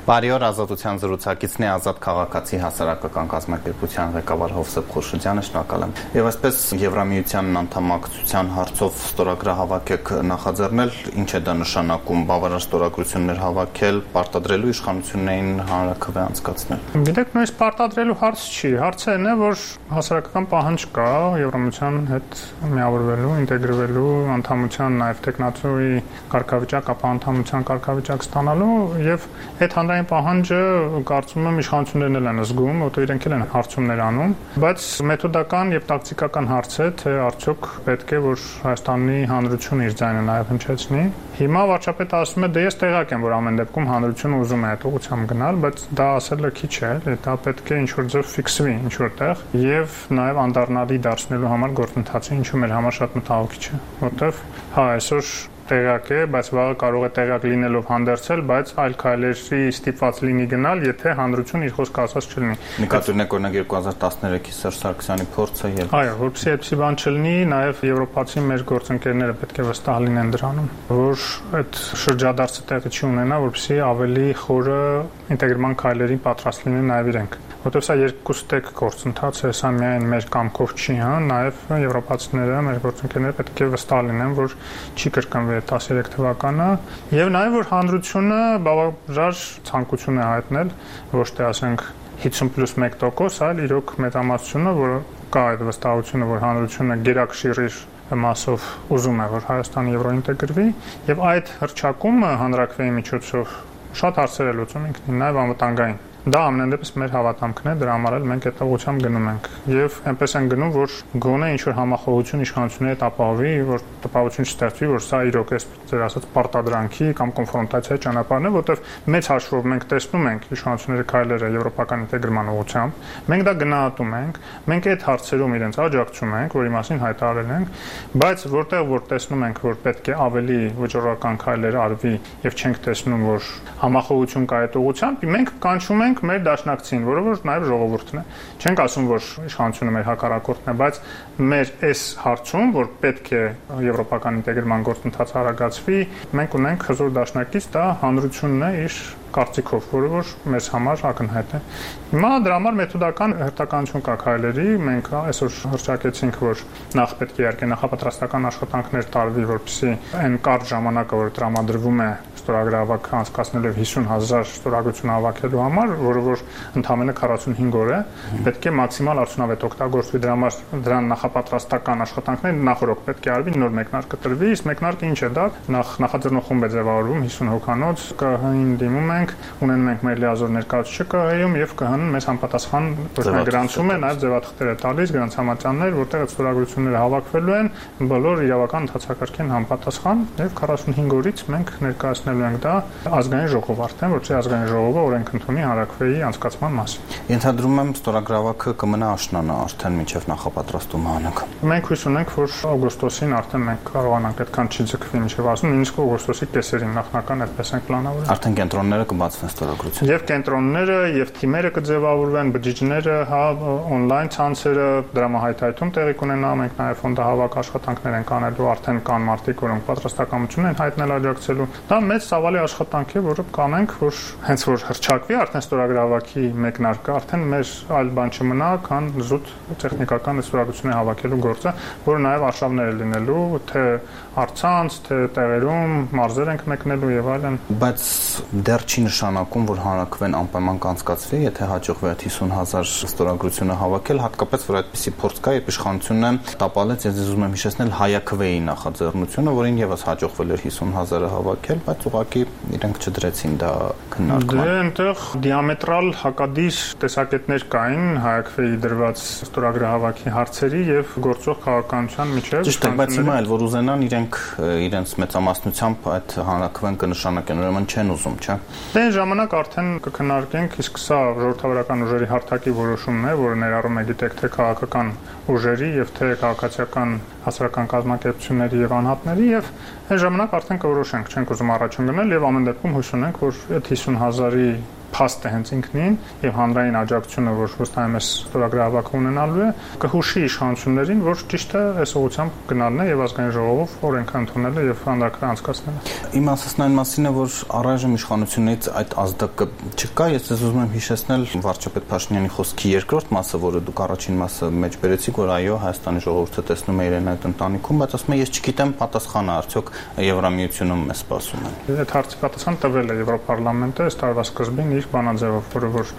Բարի օր, Ազատության զրուցակիցն է Ազատ քաղաքացի հասարակական կազմակերպության ղեկավար Հովսեփ Խուրշիդյանը, շնորհակալ եմ։ Եվ այսպես Եվրամիության անդամակցության հարցով ստորագրահավաք եք նախաձեռնել, ինչ է դա նշանակում, բավարար ստորագրություններ հավաքել, պարտադրելու իշխանություններին հանրաքվե անցկացնել։ Գիտեք, նույնիսկ պարտադրելու հարց չի, հարցը այն է, որ հասարակական պահանջ կա Եվրամիության հետ միավորվելու, ինտեգրվելու, անդամության նաև տեխնացուի կարգավիճակ, ապա անդամության կարգավիճակ ստանալու եւ այդ հանրային պահանջը կարծում եմ իշխանություններն են զգում, որտեղ իրենք են հարցումներ անում, բայց մեթոդական եւ տակտիկական հարց է, թե արդյոք պետք է որ Հայաստանի հանրությունը իր ձայնը նաև հնչեցնի։ Հիմա վարչապետը ասում է, դե ես տեղյակ եմ, որ ամեն դեպքում հանրությունը ուզում է այդ ուղղությամբ գնալ, բայց դա ասելը քիչ է, դա պետք է ինչ-որ ձև ֆիքսվի ինչ-որ տեղ եւ նաև անդառնալի դարձնելու համար գործընթացը, ինչու մեր համար շատ մտահոգիչ է, որտեվ հա այսօր տեղյակ է, բայց վաղը կարող է տեղյակ լինելով հանդերձել, բայց այլ քայլերի ստիպված լինի գնալ, եթե հանրությունը իր խոսքը ասած չլինի։ Նկատի ունեք օրինակ 2013-ի Սերժ Սարգսյանի փորձը եւ այո, որպեսզի այդպիսի բան չլինի, նաև եվրոպացի մեր գործընկերները պետք է վստահ լինեն դրանում, որ այդ շրջադարձը տեղի չի ունենա, որպեսզի ավելի խորը ինտեգրման քայլերին պատրաստ լինեն նաև իրենք։ Որտեղ սա երկուստեք գործընթաց է, սա միայն մեր կամքով չի, հա, նաև եվրոպացիները, մեր գործընկերները պետք է վստահ լինեն, որ չի կրկնվի 13 թվականը եւ նաեւ որ հանրությունը բավարար ցանկություն է հայտնել ոչ թե ասենք 50+1%, այլ իրոք մեծամասնությունը, որ կա այդ վստահությունը, որ հանրությունը գերակշիռ մասով ուզում է, որ Հայաստանը եվրոինտեգրվի եւ այդ հռչակումը հանրաքվեի միջոցով շատ հարցեր է լուծում ինքնին, նաեւ անվտանգային։ Դա ամեն դեպս մեր հավատամքն է, դրա համար էլ մենք այդ ուղղությամբ գնում ենք եւ այնպես են գնում, որ գոնե ինչ որ համախոհություն իշխանությունների հետ ապահովի, որ տպավորություն չստեղծվի, որ սա իրոք է ձեր ասած պարտադրանքի կամ կոնֆրոնտացիայի ճանապարհն է, որտեղ մեծ հաշվով մենք տեսնում ենք իշխանությունների քայլերը եվրոպական ինտեգրման ուղղությամբ, մենք դա գնահատում ենք, մենք այդ հարցերում իրենց աջակցում ենք, որի մասին հայտարարել ենք, բայց որտեղ որ տեսնում ենք, որ պետք է ավելի վճռական քայլեր արվի եւ չենք տեսնում, որ համախոհություն կա այդ ուղղությամբ, մենք կանչում ենք մեր դաշնակցին, որը որ նաև ժողովուրդն է։ Չենք ասում, որ իշխանությունը մեր հակառակորդն է, բայց մեր այս հարցում, որ պետք է եվրոպական ինտեգրման գործընթացը արագացվի, մենք ունենք հզոր դաշնակից, դա հանրությունն է իր կարծիքով, որը որ մեզ համար ակնհայտ է։ Հիմա դրա համար մեթոդական հերթականություն կա քայլերի, մենք այսօր հռչակեցինք, որ նախ պետք է իհարկե նախապատրաստական աշխատանքներ տարվի, որպեսզի այն կարճ ժամանակը, որ տրամադրվում է ստորագրահավաք անցկացնելու 50,000 ստորագրություն հավաքելու համար, որը որ ընդամենը 45 օր է, պետք է մաքսիմալ արդյունավետ օգտագործվի դրա համար, դրան նախապատրաստական աշխատանքներ նախորդ պետք է արվի, նոր մեկնարկ կտրվի, իսկ մեկնարկը ինչ է դա, նախաձեռնող խումբ է ձևավորվում 50 հոգանոց, ԿՀ-ին դիմում ենք, ունենում ենք մեր լիազոր ներկայացուցիչ ԿՀ-ում եւ ԿՀ-ն մեզ համապատասխան գրանցում է, նաեւ ձևաթղթեր է տալիս, գրանցամատյաններ, որտեղ այդ ստորագրությունները հավաքվելու են, բոլոր իրավական ընթացակարգին համապատասխան եւ 45 օրից մենք ներկայացնելու ենք դա ազգային ժողով արդեն, որպեսզի ազգային ժողովը օրենք ընդունի հանրաքվեի անցկացման մասին։ Ենթադրում եմ ստորագրահավաքը կմնա աշնանը արդեն մինչև նախապատրաստումը անենք։ Մենք հույս ունենք, որ օգոստոսին արդեն մենք կարողանանք այդքան չի ձգվի մինչև ասում, նույնիսկ օգոստոսի կեսերին նախնական այդպես ենք պլանավորել։ Արդեն կենտրոնները կբացվեն ստորագրություն։ Եվ կենտրոնները, եւ թիմերը կձևավորվեն, բջիջները, հա, on-line ցանցերը, դրամահայթայթում տեղի կունենա, մենք նաեւ ֆոնդահավաք աշխատանքներ ենք անելու, արդեն կան մարդիկ, որոնք պատրաստակամություն են հայտնել աջակցելու։ Դա մեծ ցավալի աշխատանք է, որը կանենք, որ հենց որ հրճակվի արդեն ստորագրահավաքի մեկնարկը, արդեն մեր այլ բան չմնա, քան զուտ տեխնիկական ստորագրություններ հավաքելու գործը, որը նաև արշավներ է լինելու, թե առցանց, թե տեղերում, մարզեր ենք մեկնելու եւ այլն։ Բայց դեռ չի նշանակում, որ հանրաքվեն անպայման կանցկացվի, եթե հաջողվի այդ 50,000 ստորագրությունը հավաքել, հատկապես որ այդպիսի փորձ կա, երբ իշխանությունը տապալեց, ես ուզում եմ հիշեցնել հայաքվեի նախաձեռնությունը, որին եւս հաջողվել էր 50,000-ը հավաքել, բայց ուղղակի իրենք չդրեցին դա քննարկման։ Դե այնտեղ դիամետրալ հակադիր տեսակետներ կային հայաքվեի դրված ստորագրահավաքի հարցերի եւ գործող քաղաքականության միջեւ։ Ճիշտ է, բայց հիմա էլ որ ուզենան իրենց մեծամասնությամբ այդ հանրաքվեն կնշանակեն, ուրեմն չեն ուզում, չէ՞։ Դե այն ժամանակ արդեն կքննարկենք, իսկ սա ժողովրդավարական ուժերի հարթակի որոշումն է, որը ներառում է գիտեք թե քաղաքական ուժերի եւ թե քաղաքացիական հասարակական կազմակերպությունների եւ անհատների եւ այն ժամանակ արդեն կորոշենք, չենք ուզում առաջ ընկնել եւ ամեն դեպքում հույս ունենք, որ այդ 50,000-ի փաստ է հենց ինքնին եւ հանրային աջակցությունը, որ վստահ եմ ստորագրահավաքը ունենալու է, կհուշի իշխանություններին, որ ճիշտ է այս ուղղությամբ գնալն է եւ ազգային ժողովով օրենքը ընդունելը եւ հանրակրթ անցկացնելը։ Իմ ասածն այն մասին է, որ առայժմ իշխանությունից այդ ազդակը չկա։ Ես ձեզ ուզում եմ հիշեցնել վարչապետ Փաշինյանի խոսքի երկրորդ մասը, որը դուք առաջին մասը մեջ բերեցիք, որ այո, Հայաստանի ժողովուրդը տեսնում է իրեն այդ ընտանիքում, բայց ասում է ես չգիտեմ պատասխանը արդյոք Եվրամիությունում է սպասում են։ Այդ հարցի պատասխան տվել է Եվրոպարլամենտը ըստ տարվա սկզբին իր բանաձևով, որ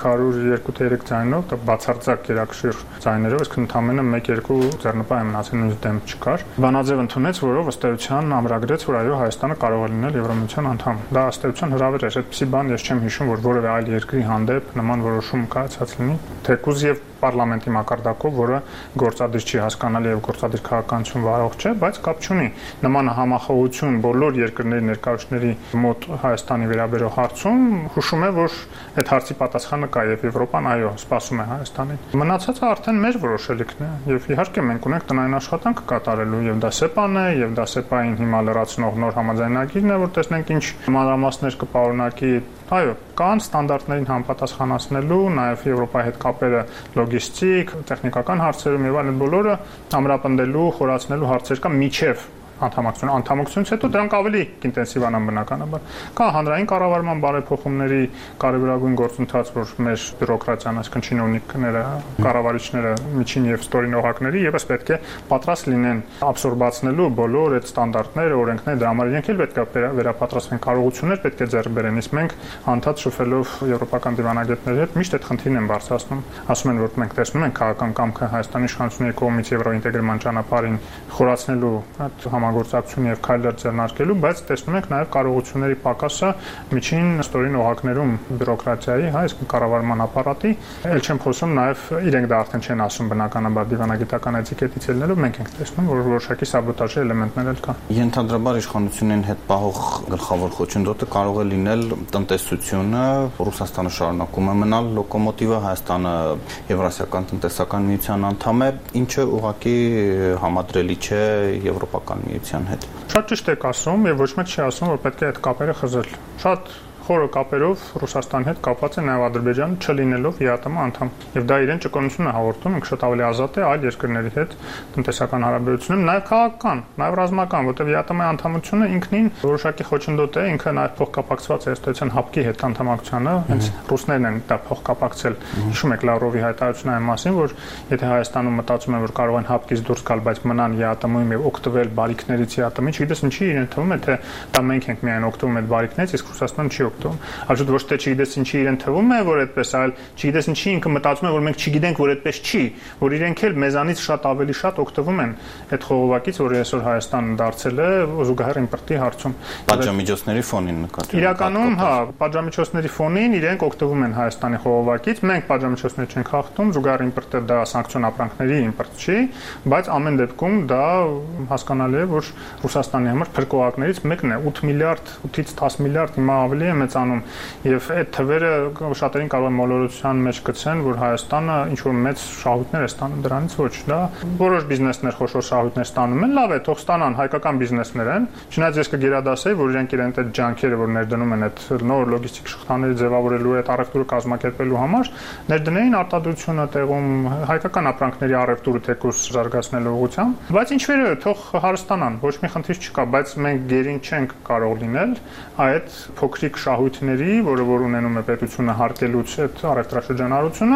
502-3 ձայնով բացարձակ երակշիռ ձայներով, այսինքն ընդամենը 1-2 ձեռնպահ մնացին, նույնիսկ դեմ չկար։ Բանաձև ընդունեց, որով ըստ էության ամրագրեց, որ այո, Հայաստանը կարող է լինել Եվրամիության անդամ։ Դա ըստ էության հրավեր էր, այդպիսի բան ես չեմ հիշում, որ որևէ այլ երկրի հանդեպ նման որոշում կայացած լինի, թեկուզ եւ պարլամենտի մակարդակով, որը գործադիր չի հասկանալի եւ գործադիր քաղաքականություն վարող չէ, բայց կապ չունի։ Նման համախոհություն բոլոր երկրների ներկայացուցիչների մոտ Հայաստանի վերաբերող հարցում հուշում է, որ այդ հարցի պատասխանը կա եւ Եվրոպան այո, սպասում է Հայաստանին։ Մնացածը արդեն մեր որոշելիքն է եւ իհարկե մենք ունենք տնային աշխատանք կատարելու եւ դա ՍԵՊԱ-ն է եւ դա ՍԵՊԱ-ին հիմա լրացնող նոր համաձայնագիրն է, որ տեսնենք ինչ մանրամասներ կպարունակի։ Այո, կան ստանդարտներին համապատասխանեցնելու, նաև Եվրոպայի հետ կապերը լոգիստիկ, տեխնիկական հարցերում եւ այլն բոլորը ամրապնդելու, խորացնելու հարցեր կա միջև անդամակցությունից հետո դրանք ավելի ինտենսիվանան բնականաբար։ Կա հանրային կառավարման բարեփոխումների կարևորագույն գործընթաց, որ մեր բյուրոկրատիան, այսինքն չինովնիկները, կառավարիչները, միջին եւ ստորին օղակների եւս պետք է պատրաստ լինեն աբսորբացնելու բոլոր այդ ստանդարտները, օրենքները, դրա համար իրենք էլ պետք է վերապատրաստվեն, կարողություններ պետք է ձեռք բերեն, իսկ մենք անդադ շփվելով եվրոպական դիվանագետների հետ միշտ այդ խնդիրն են բարձրացնում։ Ասում են, որ մենք տեսնում ենք քաղաքական կամքը Հայաստանի իշխանությունների կողմից եվրոինտեգրման ճանապարհին խորացնելու այդ գործակցություն եւ քայլեր ձեռնարկելու, բայց տեսնում ենք նաեւ կարողությունների պակասը միջին ստորին օղակներում բյուրոկրատիայի, այսինքն կառավարման ապարատի, ել չեմ խոսում նաեւ իրենք դա արդեն չեն ասում բնականաբար դիվանագիտական էտիկետից ելնելով, մենք ենք տեսնում, որ որոշակի սաբոտաժի էլեմենտներ էլ կա։ Ենթադրաբար իշխանություններին հետ պահող գլխավոր խոչընդոտը կարող է լինել տնտեսությունը, Ռուսաստանը շարունակում է մնալ լոկոմոտիվը, Հայաստանը Եվրասիական տնտեսական միության անդամ է, ինչը ուղղակի համադրելի չէ եվրոպական միության հետ։ Շատ ճիշտ եք ասում եւ ոչ մեկ չի ասում, որ պետք է այդ կապերը խզել։ Շատ խորը կապերով Ռուսաստանի հետ կապված է նաև Ադրբեջանը չլինելով ԵԱՏՄ անդամ։ Եվ դա իրեն ճկունություն է հաղորդում, ինքը շատ ավելի ազատ է այլ երկրների հետ տնտեսական հարաբերությունում, նաև քաղաքական, նաև ռազմական, որտեղ ԵԱՏՄ անդամությունը ինքնին որոշակի խոչընդոտ է, ինքը նաև փոխկապակցված է ըստեյության ՀԱՊԿ-ի հետ անդամակցությանը, հենց ռուսներն են դա փոխկապակցել։ Հիշում եք Լավրովի հայտարարությունը այն մասին, որ եթե Հայաստանում մտածում են, որ կարող են ՀԱՊԿ-ից դուրս գալ, բայց մնան ԵԱՏՄ-ում եւ օգտվել բարիքներից ԵԱՏՄ-ի, չգիտես ինչի իրեն թվում է, թե դա մենք ենք միայն օգտվում այդ բարիքներից, իսկ Ռուսաստանը չի օգտվում։ Այլ ոչ թե չգիտես ինչի իրեն թվում է, որ այդպես, այլ չգիտես ինչի ինքը մտածում է, որ մենք չգիտենք, որ այդպես չի, որ իրենք էլ մեզանից շատ ավելի շատ օգտվում են այդ խողովակից, որ այսօր Հայաստանը դարձել է զուգահեռ իմպորտի հարցում։ Պատժամիջոցների ֆոնին նկատի։ Իրականում, հա, պատժամիջոցների ֆոնին իրենք օգտվում են Հայաստանի խողովակից, մենք պատժամիջոցներ չենք խախտում, զուգահեռ իմպորտը դա սանկցիոն ապրանքների իմպորտ չի, բայց ամեն դեպքում դա հասկանալի է, որ Ռուսաստանի համար փրկողակներից մեկն է, 8 միլիարդ, 8-ից 10 միլիարդ հիմա ավելի է մեծանում եւ այդ թվերը շատերին կարող է մոլորության մեջ գցեն, որ Հայաստանը ինչ որ մեծ շահույթներ է ստանում դրանից, ոչ, դա որոշ բիզնեսներ խոշոր շահույթներ ստանում են, լավ է, թող ստանան, հայկական բիզնեսներ են, չնայած ես կգերադասեի, որ իրենք իրենց այդ ջանքերը, որ ներդնում են այդ նոր լոգիստիկ շղթաների ձևավորելու, այդ առևտուրը կազմակերպելու համար, ներդնեին արտադրությունը տեղում, հայկական ապրանքների առևտուրը թեկուզ զարգացնելու ուղղությամբ, բայց ինչ վերը, թող հարստանան, ոչ մի խնդիր չկա, բայց մենք գերին չենք կարող լինել այդ փոքրիկ շահույթների, որը որ ունենում է պետությունը հարկելուց այդ առևտրաշրջանառությունը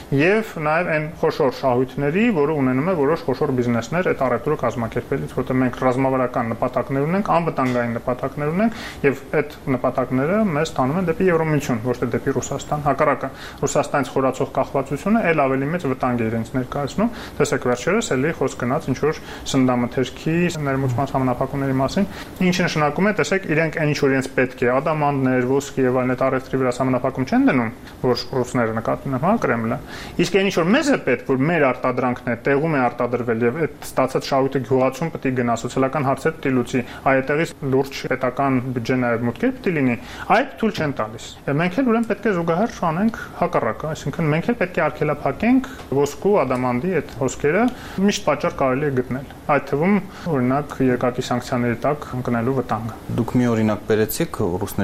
եւ նաեւ այն խոշոր շահույթների, որը ունենում է որոշ խոշոր բիզնեսներ այդ առևտուրը կազմակերպելուց, որտեղ մենք ռազմավարական նպատակներ ունենք, անվտանգային նպատակներ ունենք եւ այդ նպատակները մեզ տանում են դեպի Եվրոմիություն, ոչ թե դեպի Ռուսաստան։ Հակառակը Ռուսաստանից խորացող կախվածությունը ել ավելի մեծ վտանգ է իրենց ներկայացնում։ Տեսեք վերջերս էլի խոսք գնաց ինչ որ սննդամթերքի ներմուծման համանախապակումների մասին, ինչը նշանակում է, տեսեք, իրենք այն ինչ որ իրենց պետք է, ադամանդներ, ոսկի եւ այլն այդ առևտրի վրա համանախապակում չեն դնում, որ ռուսները նկատում են, հա, Կրեմլը։ Իսկ այն ինչ որ մեզ է պետք, որ մեր արտադրանքն է, տեղում է արտադրվել եւ այդ ստացած շահույթը գյուղացում պետք է գնա, սոցիալական հարցեր պետք է լուծի, այդտեղից լուրջ պետական բյուջե նաեւ մուտքեր պետք է լինի, այդ թույլ չեն տալիս։ Մենք էլ ուրեմն պետք է զուգահեռ շանենք հակառակը, այսինքն մենք էլ պետք է արգելափակենք ոսկու, ադամանդի այդ հոսքերը, միշտ պատճառ կարելի է գտնել։ Այդ թվում օրինակ երկակի սանկցիաների տակ ընկնելու վտանգը։ Դուք մի օրինակ բերեցիք ռուսների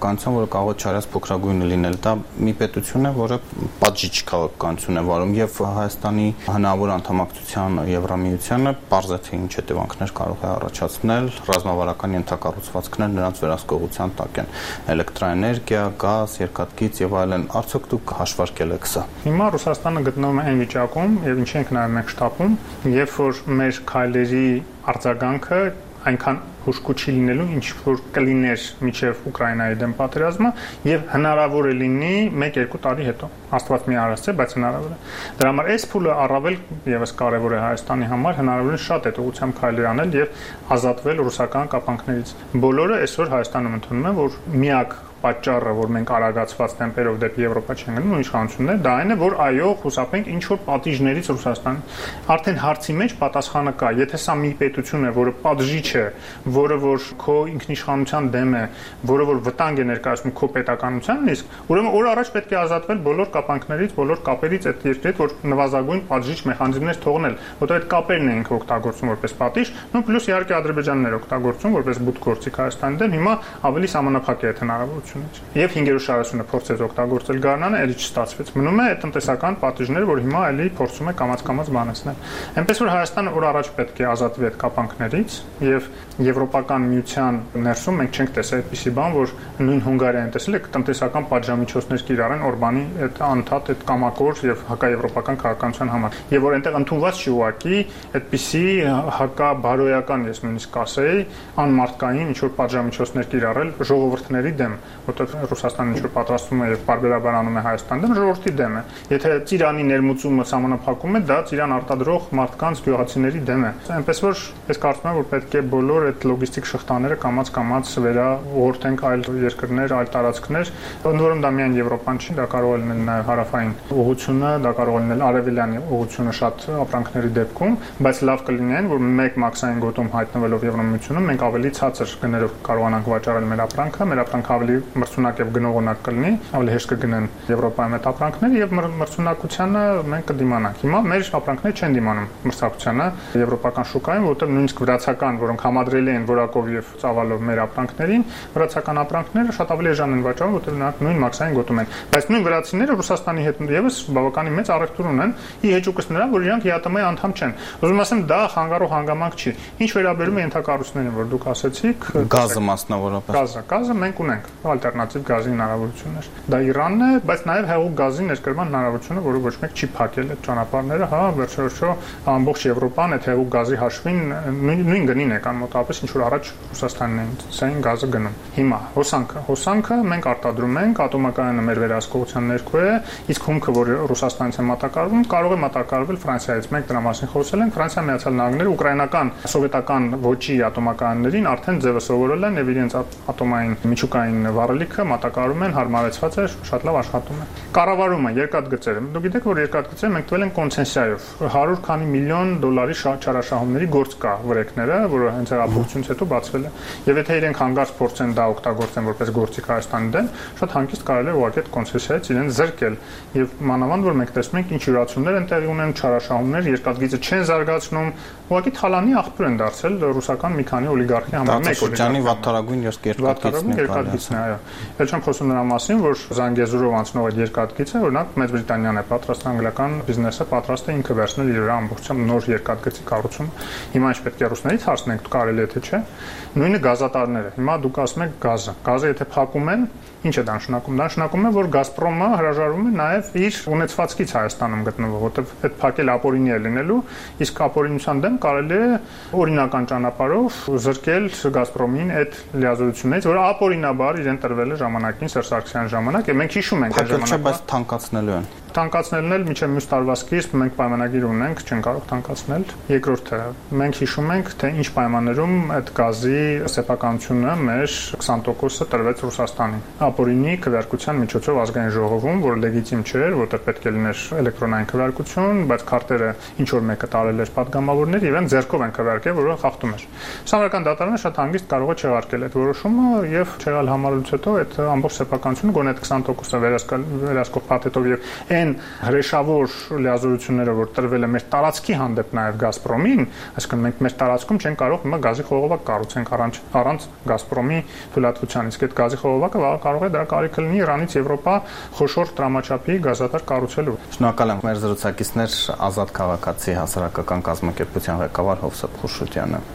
քաղաքականության, որը կարող է չարած փոքրագույնը լինել։ Դա մի պետություն է, որը պատժիչ քաղաքականություն է վարում, եւ Հայաստանի հնարավոր անդամակցության Եվրամիությանը բարձր թե ինչ հետևանքներ կարող է առաջացնել, ռազմավարական ենթակառուցվածքներ նրանց վերահսկողության տակ են, էլեկտրաէներգիա, գազ, երկաթգիծ եւ այլն։ Արդյոք դուք հաշվարկել եք սա։ Հիմա Ռուսաստանը գտնվում է այն վիճակում, եւ ինչ ենք նաեւ մենք շտապում, երբ որ մեր քայլերի արձագանքը այնքան հուշկուչի լինելու, ինչ որ կլիներ միջև Ուկրաինայի դեմ պատերազմը եւ հնարավոր է լինի 1-2 տարի հետո։ Աստված մի արած է, բայց հնարավոր է։ Դրա համար այս փուլը առավել եւս կարեւոր է Հայաստանի համար, հնարավորին շատ է ուղղությամբ քայլեր անել եւ ազատվել ռուսական կապանքներից։ Բոլորը այսօր Հայաստանում ընդունում են, որ միակ պատճառը, որ մենք արագացված տեմպերով դեպի Եվրոպա չենք գնում, իշխանություններ, դա այն է, որ այո, խուսափենք ինչ որ պատիժներից Ռուսաստան։ Արդեն հարցի մեջ պատասխանը կա։ Եթե սա մի պետություն է, որը պատժիչ է, որը որ քո ինքնիշխանության դեմ է, որը որ վտանգ է ներկայացնում քո պետականությանն, իսկ ուրեմն օր առաջ պետք է ազատվել բոլոր կապանքներից, բոլոր կապերից այդ երկրի հետ, որ նվազագույն պատժիչ մեխանիզմներ թողնել, որտեղ այդ կապերն ենք օգտագործում որպես պատիժ, նույն պլյուս իհարկե Ադրբեջանն էր օգտագործում որպես բութ գործիք Հայաստանի դեմ, հիմա ավելի սահմանափակ է այդ հնարավորությունը։ Եվ 540-ը փորձեց օգտագործել Գառնանը, էլի չստացվեց։ Մնում է այդ տնտեսական պատիժները, որ հիմա էլի փորձում է կամաց-կամաց բանեցնել։ Այնպես որ Հայաստանը օր առաջ պետք է ազատվի այդ կապանքներից եւ Եվրոպական միության ներսում մենք չենք տեսել այդպիսի բան, որ նույն Հունգարիան տեսել է տնտեսական պատժամիջոցներ կիրառեն Օրբանի այդ անդադ այդ կամակոր եւ հակաեվրոպական քաղաքականության համար։ Եվ որ այնտեղ ընդունված չի ուղակի այդպիսի հակաբարոյական, ես նույնիսկ կասեի, անմարդկային ինչ որ պատժամիջոցներ կիրառել ժողովուրդների դեմ, որտեղ Ռուսաստանը ինչ որ պատրաստում է եւ բարբերաբար անում է Հայաստանի դեմ, ժողովրդի դեմ է։ Եթե Ծիրանի ներմուծումը սահմանափակում է, դա Ծիրան արտադրող մարդկանց գյուղացիների դեմ է։ Այնպես որ ես կարծում եմ, որ պետք է բոլոր այդ լոգիստիկ շղթաները կամաց-կամաց վերաուղղորդենք այլ երկրներ, այլ տարածքներ, ընդորում դա միայն Եվրոպան չի, դա կարող է լինել նաեւ հարավային ուղղությունը, դա կարող է լինել արևելյան ուղղությունը շատ ապրանքների դեպքում, բայց լավ կլինի այն, որ մեկ մաքսային գոտում հայտնվելով Եվրամիությունում մենք ավելի ցածր գներով կարողանանք վաճառել մեր ապրանքը ավելի մրցունակ եւ գնողունակ կլինի, ավելի հեշտ կգնեն Եվրոպայում այդ ապրանքները եւ մրցունակությանը մենք կդիմանանք։ Հիմա մեր ապրանքները չեն դիմանում մրցակցությանը եվրոպական շուկայում, որտեղ նույնիսկ վրացական, որոնք համադրելի են որակով եւ ծավալով մեր ապրանքներին, վրացական ապրանքները շատ ավելի էժան են վաճառվում, որտեղ նրանք նույն մաքսային գոտում են։ Բայց նույն վրացիները Ռուսաստանի հետ եւս բավականին մեծ առևտուր ունեն, ի հեճուկս նրան, որ իրանք ՀԱՏՄ-ի անդամ չեն։ Ուզում ասեմ, դա խանգարող հանգամանք չի։ Ինչ վերաբերում է ենթակառուցներին, որ դուք ասեցիք, գազը մասնավորապես։ Գազը մենք ունենք ալտերնատիվ գազի հնարավորություններ։ Դա Իրանն է, բայց նաև հեղուկ գազի ներկրման հնարավորությունը, որը ոչ մեկ չի փակել այդ ճանապարհները, հա, վերջերոշո ամբողջ Եվրոպան այդ հեղուկ գազի հաշվին նույն գնին եկան մոտավորապես ինչ որ առաջ Ռուսաստանն էին սային գազը գնում։ Հիմա հոսանքը մենք արտադրում ենք, ատոմակայանը մեր վերահսկողության ներքո է, իսկ հումքը, որ Ռուսաստանից է մատակարարվում, կարող է մատակարարվել Ֆրանսիայից։ Մենք դրա մասին խոսել ենք, Ֆրանսիա, Միացյալ Նահանգները ուկրաինական սովետական ոճի ատոմակայաններին արդեն ձևը սովորել են եւ իրենց ատոմային միջուկային վառելիքը մատակարարում են, հարմարեցված է, շատ լավ աշխատում է։ Կառավարումը, երկաթգծերը։ Դուք գիտեք, որ երկաթգծերը մենք տվել են կոնցեսիայով 100 քանի միլիոն դոլարի չարաշահումների գործ կա վրեքները, որը հենց հեղափոխությունից հետո բացվել է։ Եվ եթե իրենք հանգարց փորձեն դա օգտագործեն որպես գործիք Հայաստանի դեմ, շատ հանգիստ կարելի է ուղղակի այդ կոնցեսիայից իրեն զրկել։ Եվ մանավանդ որ մենք տեսնում ենք ինչ յուրացումներ են տեղի ունեն, չարաշահումներ, երկաթգիծը չեն զարգացնում, ուղղակի թալանի աղբյուր են դարձել ռուսական մի քանի օլիգարխի համար։ Մեկ օլիգարխի վատթարագույն երկաթգիծն է, այո։ Էլ չեմ խոսում նրա մասին, որ Զանգեզուրով անցնող այդ երկաթգիծը, օրինակ Մեծ Բրիտանիան է պատրաստ, անգլիական բիզնեսը պատրաստ է ինքը վերցնել իր վրա ամբողջությամբ նոր երկաթգծի կառուցումը։ Հիմա ինչ պետք է ռուսներից հարցնենք, կարելի է թե չէ։ Նույնը գազատարները։ Հիմա դուք ասում եք գազը եթե փակում են, ինչ է դա նշանակում։ Դա նշանակում է, որ Գազպրոմը հրաժարվում է նաև իր ունեցվածքից Հայաստանում գտնվող, որտեղ այդ փակել ապօրինի է լինելու, իսկ ապօրինության դեմ կարելի է օրինական ճանապարհով զրկել Գազպրոմին այդ լիազորություններից, որը ապօրինաբար իրեն տրվել է ժամանակին Սերժ Սարգսյանի ժամանակ, եւ մենք հիշում ենք այդ ժամանակը, բայց թանկացնելու են։ Թանկացնելն էլ միջև մյուս տարվա սկիզբ մենք պայմանագիր ունենք, չեն կարող թանկացնել։ Երկրորդը, մենք հիշում ենք, թե ինչ պայմաններում այդ գազի սեփականությունը մեր 20%-ը տրվեց Ռուսաստանին։ Ապօրինի քվեարկության միջոցով ազգային ժողովում, որ լեգիտիմ չէր, որտեղ պետք է լիներ էլեկտրոնային քվեարկություն, բայց քարտերը ինչ որ մեկը տարել էր падգամավորներ եւ այն ձեռքով են քվեարկել, որը խախտում էր։ Սահմանական դատարանը շատ հանգիստ կարող է չեղարկել այդ որոշումը եւ չեղալ համարելուց հետո հետո այդ ամբողջ սեփականությունը գոնե 20%-ը վերահսկող փաթեթով եւ այն հրեշավոր լիազորությունները, որ տրվել է մեր տարածքի հանդեպ նաեւ Գազպրոմին, այսինքն մենք մեր տարածքում չենք կարող հիմա գազի խողովակ կառուցենք առանց Գազպրոմի թույլատվության, իսկ այդ գազի խողովակը կարող է դրա կարիքը լինի Իրանից Եվրոպա խոշոր տրամաչափի գազատար կառուցելու։ Շնորհակալ եմ մեր զրուցակիցներ Ազատ քաղաքացի հասարակական կազմակերպության ղեկավար Հովսեփ Խուրշուդյանը։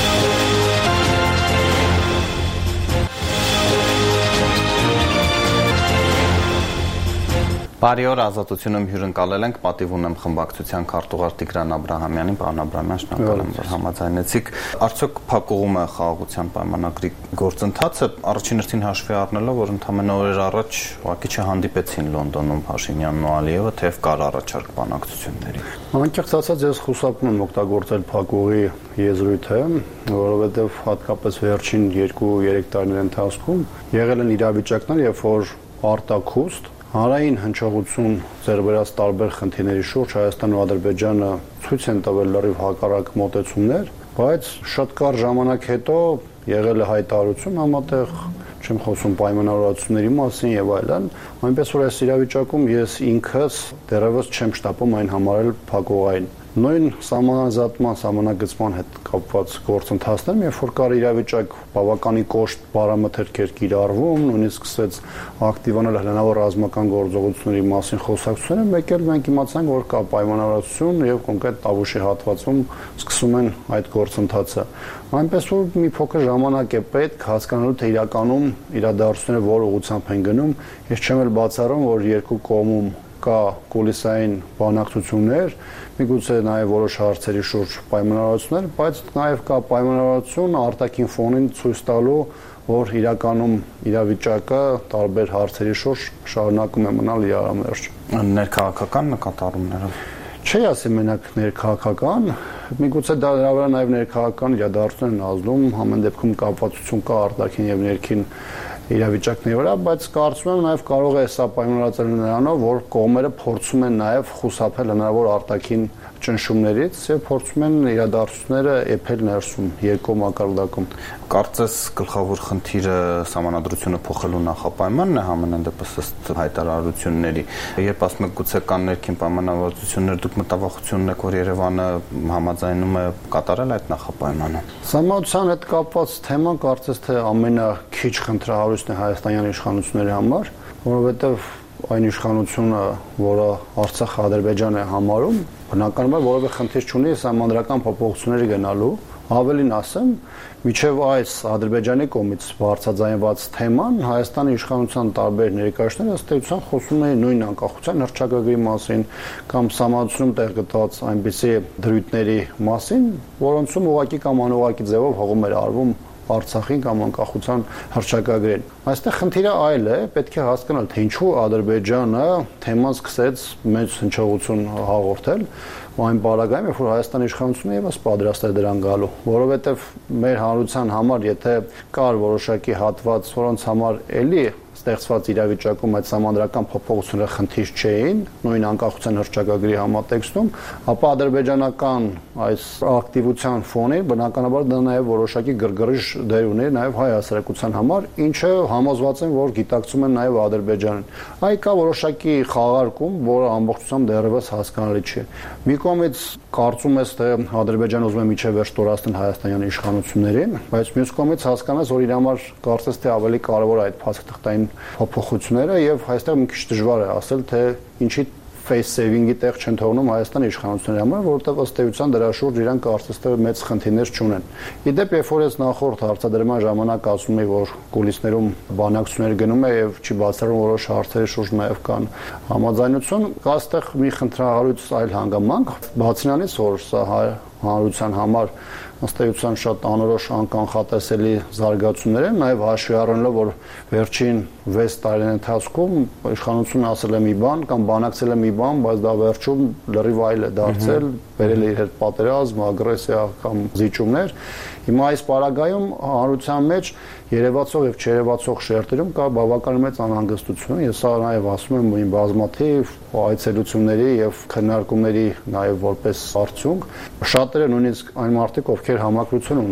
Բարի օր, Ազատությունում հյուրընկալել ենք, պատիվ ունեմ խմբակցության քարտուղար Տիգրան Աբրահամյանին, պարոն Աբրահամյան, շնորհակալ եմ, որ համաձայնեցիք։ Արդյոք փակուղում է խաղաղության պայմանագրի գործընթացը, առաջին հերթին հաշվի առնելով, որ ընդամենը օրեր առաջ ուղղակի չհանդիպեցին Լոնդոնում Փաշինյանն ու Ալիևը, թեև կար առաջարկ բանակցությունների։ Անկեղծ ասած, ես խուսափում եմ օգտագործել փակուղի եզրույթը, որովհետև հատկապես վերջին 2-3 տարիների ընթացքում եղել են իրավիճակներ, երբ որ արտաքուստ հանրային հնչողություն ձեռբերած տարբեր խնդիրների շուրջ Հայաստանն ու Ադրբեջանը ցույց են տվել լրիվ հակառակ մոտեցումներ, բայց շատ կարճ ժամանակ հետո եղել է հայտարարություն համատեղ, չեմ խոսում պայմանավորվածությունների մասին եւ այլն, այնպես որ այս իրավիճակում ես ինքս դեռևս չեմ շտապում այն համարել փակուղային։ Նույն սահմանազատման, սահմանագծման հետ կապված գործընթացներում, երբ որ կար իրավիճակ բավականին կոշտ բարամթերք կիրառվում, նույնիսկ սկսեց ակտիվանալ հնարավոր ռազմական գործողությունների մասին խոսակցությունները, մեկ էլ մենք իմացանք, որ կա պայմանավորվածություն եւ կոնկրետ Տավուշի հատվածում սկսում են այդ գործընթացը։ Այնպես որ մի փոքր ժամանակ է պետք հասկանալու թե իրականում իրադարձությունները որ ուղղությամբ են գնում, ես չեմ էլ բացառում, որ երկու կողմում կա կուլիսային բանակցություններ, միգուցե նաև որոշ հարցերի շուրջ պայմանավորվածություններ, բայց նաև կա պայմանավորվածություն արտաքին ֆոնին ցույց տալու, որ իրականում իրավիճակը տարբեր հարցերի շուրջ շարունակում է մնալ իրարամերժ։ Ներքաղաքական նկատառումները չի ասեմ մենակ ներքաղաքական, միգուցե դա դրա վրա նաև ներքաղաքական իրադարձություններ են ազդում, ամեն դեպքում կապվածություն կա արտաքին եւ ներքին իրավիճակների վրա, բայց կարծում եմ նաև կարող է սա պայմանավորված լինել նրանով, որ կողմերը փորձում են նաև խուսափել հնարավոր արտաքին ճնշումներից եւ փորձում են իրադարձությունները էփել ներսում երկու մակարդակում։ Կարծես գլխավոր խնդիրը սահմանադրությունը փոխելու նախապայմանն է համենայն դեպս ըստ հայտարարությունների։ Երբ ասում եք գուցե կան ներքին պայմանավորվածություններ, դուք մտավախություն ունեք, որ Երևանը համաձայնում է կատարել այդ նախապայմանը։ Սահմանության հետ կապված թեման կարծես թե ամենաքիչ խնդրահարույցն է հայաստանյան իշխանությունների համար, որովհետեւ այն իշխանությունը, որը Արցախ-Ադրբեջան է համարում, բնականաբար որևէ խնդիր չունի սահմանադրական փոփոխությունների գնալու, ավելին ասեմ, միջև այս Ադրբեջանի կողմից բարձրաձայնված թեման Հայաստանի իշխանության տարբեր ներկայացուցիչներ ըստ էության խոսում էին նույն անկախության հռչակագրի մասին կամ սահմանությունում տեղ գտած այնպիսի դրույթների մասին, որոնցում ուղղակի կամ անուղղակի ձևով հողում էր արվում Արցախին կամ անկախության հռչակագրին։ Այստեղ խնդիրը այլ է, պետք է հասկանալ, թե ինչու Ադրբեջանը թեման սկսեց մեծ հնչողություն հաղորդել, այն պարագայում, երբ որ Հայաստանի իշխանությունը եւս պատրաստ էր դրան գալու, որովհետեւ մեր հանրության համար, եթե կար որոշակի հատված, որոնց համար էլի ստեղծված իրավիճակում այդ սահմանադրական փոփոխությունները խնդիր չէին, նույն անկախության հռչակագրի համատեքստում, ապա ադրբեջանական այս ակտիվության ֆոնին բնականաբար դա նաև որոշակի գրգռիչ դեր ուներ նաև հայ հասարակության համար, ինչը համոզված են, որ գիտակցում են նաև Ադրբեջանին։ Այ կա որոշակի խաղարկում, որը ամբողջությամբ դեռևս հասկանալի չէ։ Մի կողմից կարծում ես, թե Ադրբեջանը ուզում է միջև վերջ տորացնել հայաստանյան իշխանություններին, բայց մյուս կողմից հասկանաս, որ իր համար կարծես թե ավելի կարևոր է այդ փաստաթղթային փոփոխությունները եւ այստեղ մի քիչ դժվար է ասել, թե ինչի face saving-ի տեղ չեն թողնում Հայաստանի իշխանությունների համար, որովհետև ըստ էության դրա շուրջ իրանք կարծես թե մեծ խնդիրներ չունեն։ Իդեպ, երբ որ ես նախորդ հարցադրման ժամանակ ասում եի, որ կուլիսներում բանակցություններ գնում է եւ չի բացառում որոշ հարցերի շուրջ նաեւ կան համաձայնություն, կա այստեղ մի խնդրահարույց այլ հանգամանք, բացի նրանից, որ սա հանրության համար ըստ էության շատ անորոշ անկանխատեսելի զարգացումներ են, նաև հաշվի առնելով, որ վերջին 6 տարիների ընթացքում իշխանությունը ասել է մի բան կամ բանակցել է մի բան, բայց դա վերջում լրիվ այլ է դարձել, բերել է իր հետ պատերազմ, ագրեսիա կամ զիջումներ։ Հիմա այս պարագայում հանրության մեջ երևացող եւ չերևացող շերտերում կա բավականին մեծ անհանգստություն։ Ես սա նաեւ ասում եմ իմ բազմաթիվ այցելությունների եւ քննարկումների նաեւ որպես արդյունք։ Շատերը նույնիսկ այն մարդիկ, ովքեր համակրություն ունեն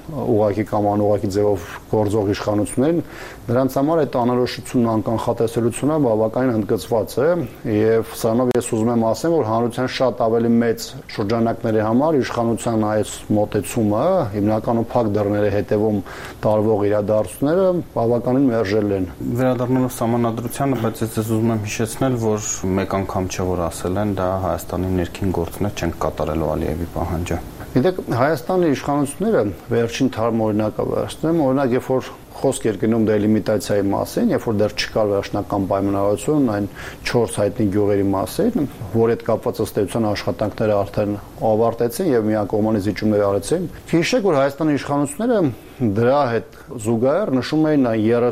ուղղակի կամ անուղղակի ձևով գործող իշխանություններին, նրանց համար այդ անորոշությունն անկանխատեսելիությունը բավականին ընդգծված է եւ սրանով ես ուզում եմ ասեմ, որ հանրության շատ ավելի մեծ շրջանակների համար իշխանության այս մոտեցումը հիմնականում փակ դռների հետևում տարվող իրադարձությունները բավականին մերժել են։ Վերադառնալով սահմանադրությանը, բայց ես ուզում եմ հիշեցնել, որ մեկ անգամ չէ որ ասել են դա Հայաստանի ներքին գործն է, չենք կատարելու Ալիևի պահանջը։ Գիտեք, Հայաստանի իշխանությունները վերջին թարմ օրինակը վերցնեմ, օրինակ երբ որ խոսք էր գնում դելիմիտացիայի մասին, երբ որ դեռ չկար վերջնական պայմանավորություն այն 4 հայտնի գյուղերի մասին, որ հետ կապված ըստ էության աշխատանքները արդեն ավարտեցին եւ միակողմանի զիջումներ արեցին։ Հիշեք, որ Հայաստանի իշխանությունները դրա հետ զուգահեռ նշում էին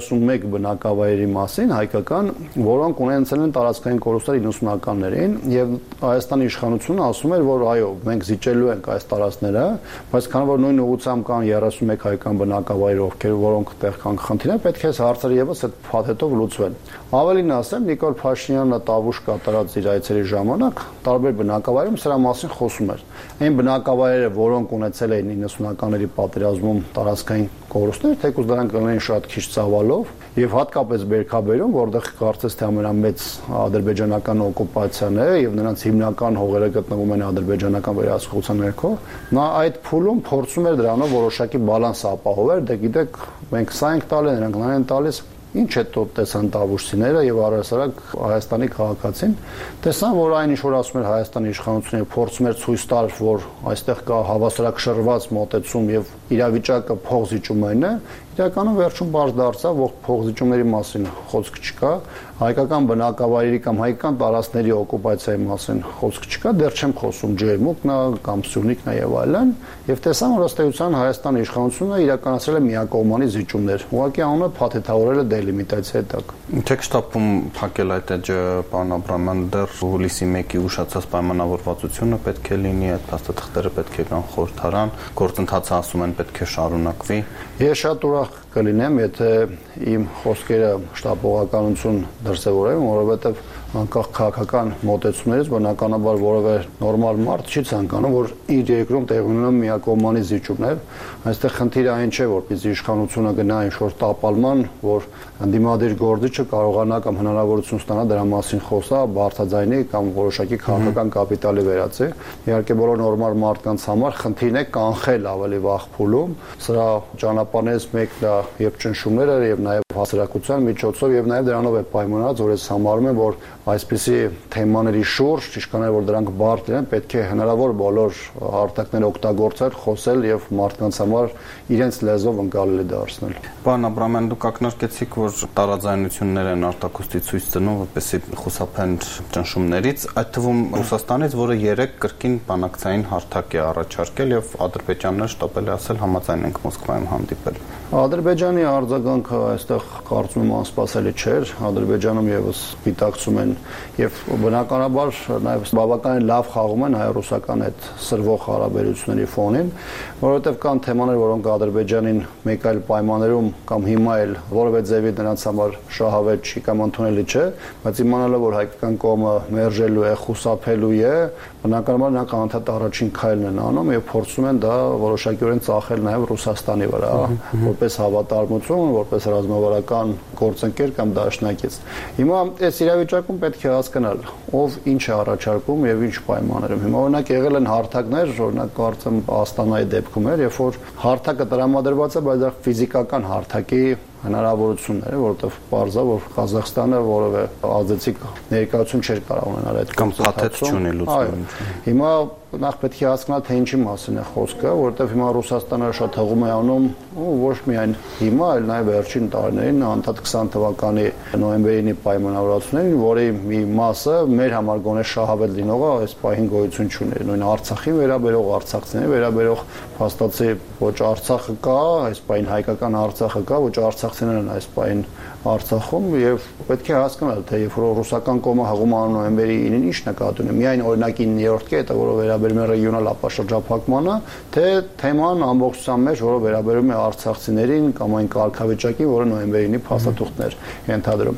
31 բնակավայրերի մասին հայկական, որոնք ունեցել են տարածքային կորուստներ 90-ականներին եւ Հայաստանի իշխանությունը ասում էր, որ այո, մենք զիջելու ենք այս տարածքները, բայց քանի որ նույն ուղղությամբ կան 31 հայկական բնակավայր, որոնք տեղ կան խնդիրներ, պետք է հարցերը եւս այդ փաթեթով լուծվեն։ Ավելին ասեմ, Նիկոլ Փաշինյանը տավուշ կատարած իր այցերի ժամանակ տարբեր բնակավայրում սրա մասին խոսում էր։ Այն բնակավայրերը, որոնք ունեցել էին 90-ականների պատերազմում տարածքային կորուստներ, թեկուզ դրանք կլինեն շատ քիչ ծավալով եւ հատկապես Բերքաբերում, որտեղ կարծես թե ամենամեծ ադրբեջանական օկուպացիան է եւ նրանց հիմնական հողերը գտնվում են ադրբեջանական վերահսկողության ներքո, նա այդ փուլում փորձում էր դրանով որոշակի բալանս ապահովել, դե գիտեք, մենք սա ենք տալի, նրանք նրան են տալիս։ Ինչ է տեսան տավուշցիները եւ առհասարակ Հայաստանի քաղաքացին տեսան, որ այն ինչ որ ասում էր Հայաստանի իշխանությունները փորձում էր ցույց տալ, որ այստեղ կա հավասարակշռված մոտեցում եւ իրավիճակը փոխզիջումային է, իրականում վերջում բարձ դարձավ, որ փոխզիջումների մասին խոսք չկա, հայկական բնակավայրերի կամ հայկական տարածքների օկուպացիայի մասին խոսք չկա, դեռ չեմ խոսում Ջերմուկն կամ Սյունիքն եւ այլն, եւ տեսան, որ ըստ էության Հայաստանի իշխանությունը իրականացրել է միակողմանի զիջումներ։ Ուղղակի անունը փաթեթավորել է դելիմիտացիայի տակ։ Չեք շտապում փակել այդ էջը, պարոն Աբրահամյան, դեռ հուլիսի 1-ի ուշացած պայմանավորվածությունը պետք է լինի, այդ փաստաթղթերը պետք է գան խորհրդարան, գործընթացը ասում են պետք է շարունակվի։ Ես շատ ուրախ կլինեմ, եթե իմ խոսքերը շտապողականություն դրսևորեն, որովհետև անկախ քաղաքական մոտեցումներից բնականաբար որևէ նորմալ մարդ չի ցանկանում, որ իր երկրում տեղի ունենան միակողմանի զիջումներ։ Այստեղ խնդիրը այն չէ, որպեսզի իշխանությունը գնա ինչ-որ տապալման, որ դիմադիր գործիչը կարողանա կամ հնարավորություն ստանա դրա մասին խոսա, բարձրաձայնի կամ որոշակի քաղաքական կապիտալի վերածի։ Իհարկե բոլոր նորմալ մարդկանց համար խնդիրն է կանխել ավելի վաղ փուլում։ Սրա ճանապարհներից մեկն է եւ ճնշումները եւ նաեւ հասարակության միջոցով եւ նաեւ դրանով է պայմանավորված, որ ես համարում եմ, որ այսպիսի թեմաների շուրջ, ճիշտ որ դրանք բարդ են, պետք է հնարավոր բոլոր հարթակները օգտագործել, խոսել եւ մարդկանց համար իրենց լեզվով ընկալելի դարձնել։ Պարոն Աբրահամյան, դուք ակնարկեցիք, որ տարաձայնություններ են արտակոստի ցույց տնում, որպեսզի խուսափեն ճնշումներից, այդ թվում Ռուսաստանից, որը 3 կրկին բանակցային հարթակ է առաջարկել եւ Ադրբեջանն շտապել է ասել համաձայն ենք Մոսկվայում հանդիպել։ Ադրբեջանի արձագանքը այստեղ կարծում եմ անսպասելի չէր, Ադրբեջանում եւս պիտակցում են եւ բնականաբար նաեւ բավականին լավ խաղում են հայ-ռուսական այդ սրվող հարաբերությունների ֆոնին, որովհետեւ կան թեմաներ, որոնք Ադրբեջանին մեկ այլ պայմաններում կամ հիմա էլ որևէ ձևի նրանց համար շահավետ չի կամ ընդունելի չէ, բայց իմանալով որ հայկական կողմը մերժելու է, խուսափելու է, բնականաբար նրանք անդադար առաջին քայլն են անում եւ փորձում են դա որոշակիորեն ծախել նաեւ Ռուսաստանի վրա, որպես հավատարմություն, որպես ռազմավարական գործընկեր կամ դաշնակից։ Հիմա այս իրավիճակում պետք է հասկանալ, ով ինչ է առաջարկում եւ ինչ պայմաններում։ Հիմա օրինակ եղել են հարթակներ, օրինակ կարծեմ Աստանայի դեպքում էր, երբ որ հարթակը տրամադրված է, բայց դա ֆիզիկական հարթակի հնարավորություններ է, որովհետև պարզա, որ Ղազախստանը որևէ ազդեցիկ ներկայություն չէր կարող ունենալ այդ կամ փաթեթ չունի լուծում։ Հիմա նախ պետք է հասկանալ, թե ինչի մասին է խոսքը, որովհետև հիմա Ռուսաստանը շատ հղում է անում, ոչ միայն հիմա, այլ նաև վերջին տարիներին, անդադ 20 թվականի նոյեմբերի պայմանավորվածություններին, որի մի մասը մեր համար գոնե շահավետ լինողը այս պահին գոյություն չունի։ Նույն Արցախին վերաբերող, արցախցիներին վերաբերող փաստացի ոչ Արցախը կա, այս պահին հայկական Արցախը կա, ոչ արցախցիներն այս պահին Արցախում եւ պետք է հասկանալ, թե երբ որ ռուսական կողմը հղում անում նոյեմբերի 9-ին ինչ նկատի ունի, միայն օրինակի 9-րդ կետը, որը վերաբերում է ռեգիոնալ ապաշրջափակմանը, թե թեման ամբողջությամբ մեջ, որը վերաբերում է արցախցիներին կամ այն կարգավիճակին, որը նոյեմբերի 9-ի փաստաթուղթն էր ենթադրում։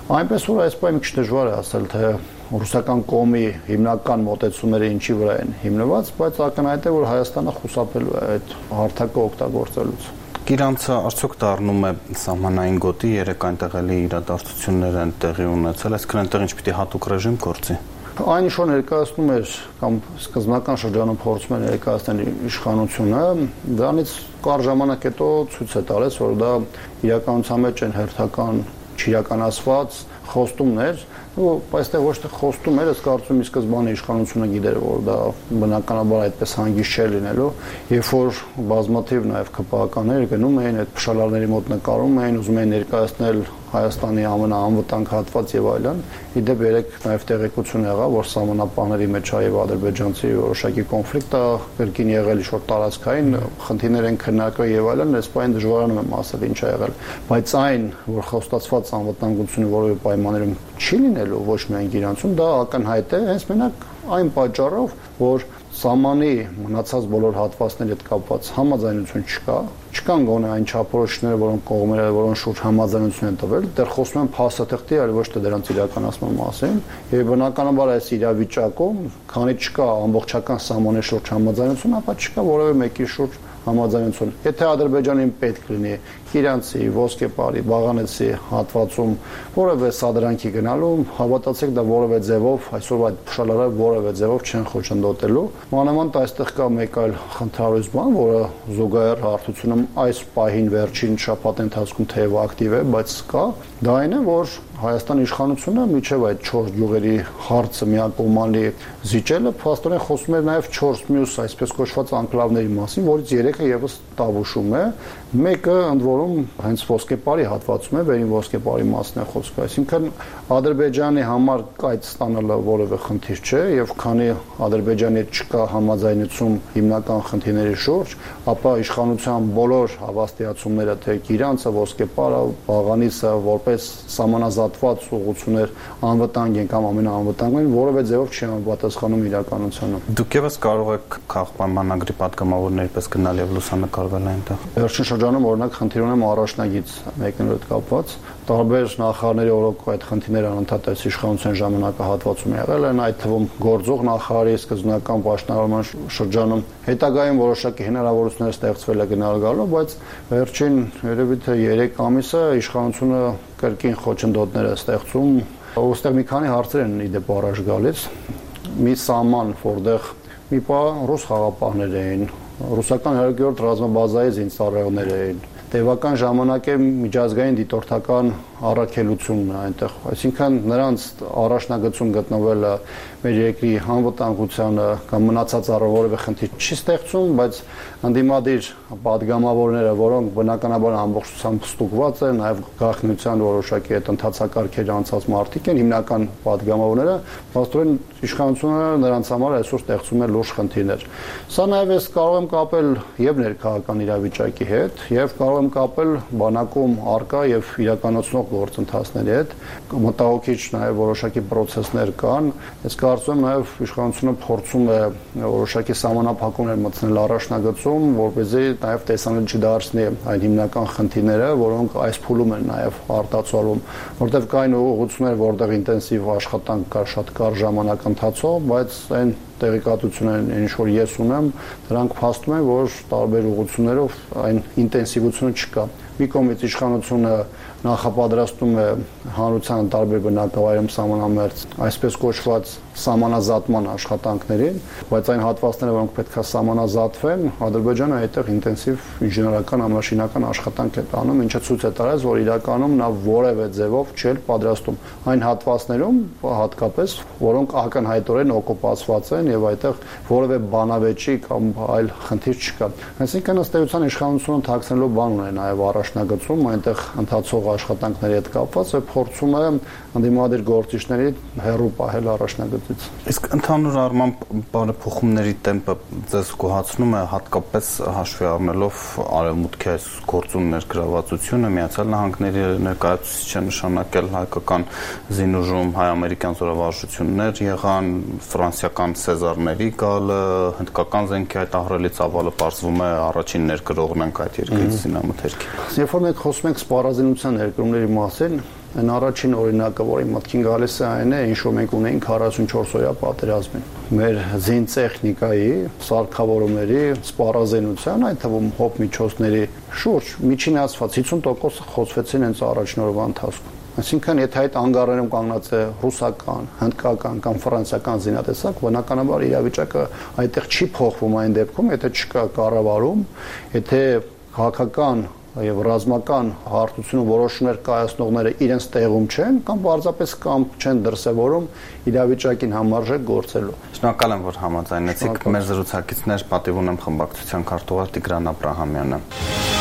Այնպես որ այս պայմի քիչ դժվար է ասել, թե ռուսական կողմի հիմնական մոտեցումները ինչի վրա են հիմնված, բայց ակնհայտ է, որ Հայաստանը խուսափելու է այդ հարթակը օգտագործելուց։ Իրանցը արդյոք դառնում է սահմանային գոտի, երեք այնտեղ էլի իրադարձություններ են տեղի ունեցել, այսինքն այնտեղ ինչ պիտի հատուկ ռեժիմ գործի։ Այն ինչ որ ներկայացնում էր կամ սկզբնական շրջանում փորձում էր ներկայացնել իշխանությունը, դրանից կարճ ժամանակ հետո ցույց է տալիս, որ դա իրականության մեջ են հերթական չիրականացված խոստումներ, ու այստեղ ոչ թե խոստում էր, ըստ կարծում ի սկզբանե իշխանությունը գիտեր, որ դա բնականաբար այդպես հանգիստ չէ լինելու, երբ որ բազմաթիվ նաև ԿՊԱ-ականներ գնում էին այդ փշալարների մոտ նկարում էին, ուզում էին ներկայացնել Հայաստանի ամենաանվտանգ հատված եւ այլն։ Իդեպ երեք նաև տեղեկություն եղավ, որ սահմանապահների մեջ հայ եւ ադրբեջանցի որոշակի կոնֆլիկտ է կրկին եղել, ինչ-որ տարածքային խնդիրներ են քննարկվել եւ այլն, այս պայն դժվարանում եմ ասել ինչ է եղել, բայց այն, որ խոստացված անվտանգությունը որևէ պայմաններում չի լինելու ոչ միայն իրանցում, դա ակնհայտ է, հենց մենակ այն պատճառով, որ սահմանի մնացած բոլոր հատվածների հետ կապված համաձայնություն չկան գոնե այն չափորոշիչները, որոնք կողմերը, որոնց շուրջ համաձայնություն են տվել, դեռ խոսում են փաստաթղթի, այլ ոչ թե դրանց իրականացման մասին, եւ բնականաբար այս իրավիճակում, քանի չկա ամբողջական սահմանի շուրջ համաձայնություն, ապա չկա որևէ մեկի շուրջ համաձայնություն։ Եթե Ադրբեջանին պետք լինի Իրանցի, Ոսկեպարի, Բաղանեցի հատվածում որևէ սադրանքի գնալու, հավատացեք դա որևէ ձևով այսօր այդ փշալարը որևէ ձևով չեն խոչընդոտելու։ Մանավանդ այստեղ կա մեկ այլ խնդրալույս բան, որը զուգահեռ հարթությունում այս պահին վերջին շաբաթ ընթացքում թեև ակտիվ է, բայց կա, դա այն է, որ Հայաստանի իշխանությունը միջև այդ 4 գյուղերի հարցը միակողմանի զիջելը փաստորեն խոսում էր նաև 4 մյուս այսպես կոչված անկլավների մասին, որից 3-ը եւս Տավուշում է, մեկը ընդ որում հենց Ոսկեպարի հատվածում է, վերին Ոսկեպարի մասն է խոսքը, այսինքն Ադրբեջանի համար կայծ ստանալը որևէ խնդիր չէ եւ քանի Ադրբեջանի հետ չկա համաձայնություն հիմնական խնդիրների շուրջ, ապա իշխանության բոլոր հավաստիացումները թե Իրանցը, Ոսկեպարը, Բաղանիսը որպես սահմանազատված ուղղություններ անվտանգ են կամ ամենաանվտանգն որևէ ձևով չի համապատասխանում իրականությանը։ Դուք եւս կարող եք քաղաքապայմանագրի պատգամավորների պես գնալ եւ լուսանկարվել այնտեղ։ Վերջին շրջանում օրինակ խնդիր ունեմ առաջնագիծ մեկնելու հետ կապված, տարբեր նախարարների օրոք այդ խնդիրները անընդհատ այս իշխանության ժամանակահատվածում եղել են, այդ թվում գործող նախարարի սկզբնական պաշտոնավարման շրջանում հետագայում որոշակի հնարավորություններ ստեղծվել է գնալ գալու, բայց վերջին երևի թե 3 ամիսը իշխանությունը կրկին խոչընդոտներ է ստեղծում, ուստեղ մի քանի հարցեր են իդեպ առաջ գալիս, մի սահման, որտեղ մի պահ ռուս խաղապահներ էին, ռուսական 100-րդ ռազմաբազայի զինծառայողներ էին, տևական ժամանակ է միջազգային դիտորդական առաքելությունն այնտեղ, այսինքն նրանց առաջնագծում գտնվելը մեր երկրի անվտանգությանը կամ մնացած առ որևէ խնդիր չի ստեղծում, բայց ընդդիմադիր պատգամավորները, որոնք բնականաբար ամբողջությամբ ստուգված են, նաև գաղտնիության որոշակի այդ ընթացակարգեր անցած մարդիկ են, հիմնական պատգամավորները, փաստորեն իշխանությունը նրանց համար այսօր ստեղծում է լուրջ խնդիրներ։ Սա նաև ես կարող եմ կապել եւ ներքաղաքական իրավիճակի հետ, եւ կարող եմ կապել բանակում արկա եւ իրականացնող գործընթացների հետ, մտահոգիչ նաև որոշակի process-ներ կան, ես կարծում եմ նաև իշխանությունը փորձում է որոշակի սահմանափակումներ մտցնել առաջնագծում, որպեսզի նաև տեսանելի չդարձնի այն հիմնական խնդիրները, որոնք այս փուլում են նաև արտացոլվում, որտեղ կային ուղղություններ, որտեղ ինտենսիվ աշխատանք կար շատ կարճ ժամանակ ընթացող, բայց այն տեղեկատվությունն ինչ որ ես ունեմ, դրանք փաստում են, որ տարբեր ուղղություններով այն ինտենսիվությունը չկա։ Մի կողմից իշխանությունը նախապատրաստում է հանրության տարբեր բնակավայրում սահմանամերձ այսպես կոչված սահմանազատման աշխատանքներին, բայց այն հատվածները, որոնք պետք է սահմանազատվեն, Ադրբեջանը այդտեղ ինտենսիվ ինժեներական համաշինական աշխատանք է տանում, ինչը ցույց է տալիս, որ իրականում նա որևէ ձևով չէր պատրաստում այն հատվածներում, հատկապես, որոնք ակնհայտորեն օկուպացված են եւ այդտեղ որևէ բանավեճի կամ այլ խնդիր չկա։ Այսինքն ըստ էության իշխանությունը թաքցնելու բան ունի նաեւ առաջնագծում, այնտեղ ընթացող աշխատանքների հետ կապված է փորձում է ընդդիմադիր գործիչների հեռու պահել առաջնագծից։ Իսկ ընդհանուր առմամբ բարեփոխումների տեմպը ձեզ գոհացնում է հատկապես հաշվի առնելով արևմուտքի այս գործուն ներգրավվածությունը, Միացյալ Նահանգների ներկայացուցիչը նշանակել հայկական զինուժում հայ-ամերիկյան զորավարժություններ եղան, ֆրանսիական սեզարների գալը, հնդկական զենքի այդ ահռելի ծավալը պարզվում է առաջին ներգրողն ենք այդ երկրից զինամթերքի։ Երբ որ մենք խոսում ենք սպառազինության ներկրումների մասին, Այն առաջին օրինակը, որի մտքին գալիս է, այն է, ինչ որ մենք ունեինք 44 օրյա պատերազմին։ Մեր զինտեխնիկայի, սարքավորումների, սպառազինության, այդ թվում հոբ միջոցների շուրջ միջին ասված 50% խոցվեցին հենց առաջին օրվա ընթացքում։ Այսինքն, եթե այդ անգարներում կանգնած է ռուսական, հնդկական կամ ֆրանսիական զինատեսակ, բնականաբար իրավիճակը այդտեղ չի փոխվում այն դեպքում, եթե չկա կառավարում, եթե քաղաքական եւ ռազմական հարթությունում որոշումներ կայացնողները իրենց տեղում չեն կամ պարզապես կամք չեն դրսևորում իրավիճակին համարժեք գործելու։ Շնորհակալ եմ, որ համաձայնեցիք։ Մեր զրուցակիցներ պատիվ ունեմ խմբակցության քարտուղար Տիգրան Աբրահամյանը։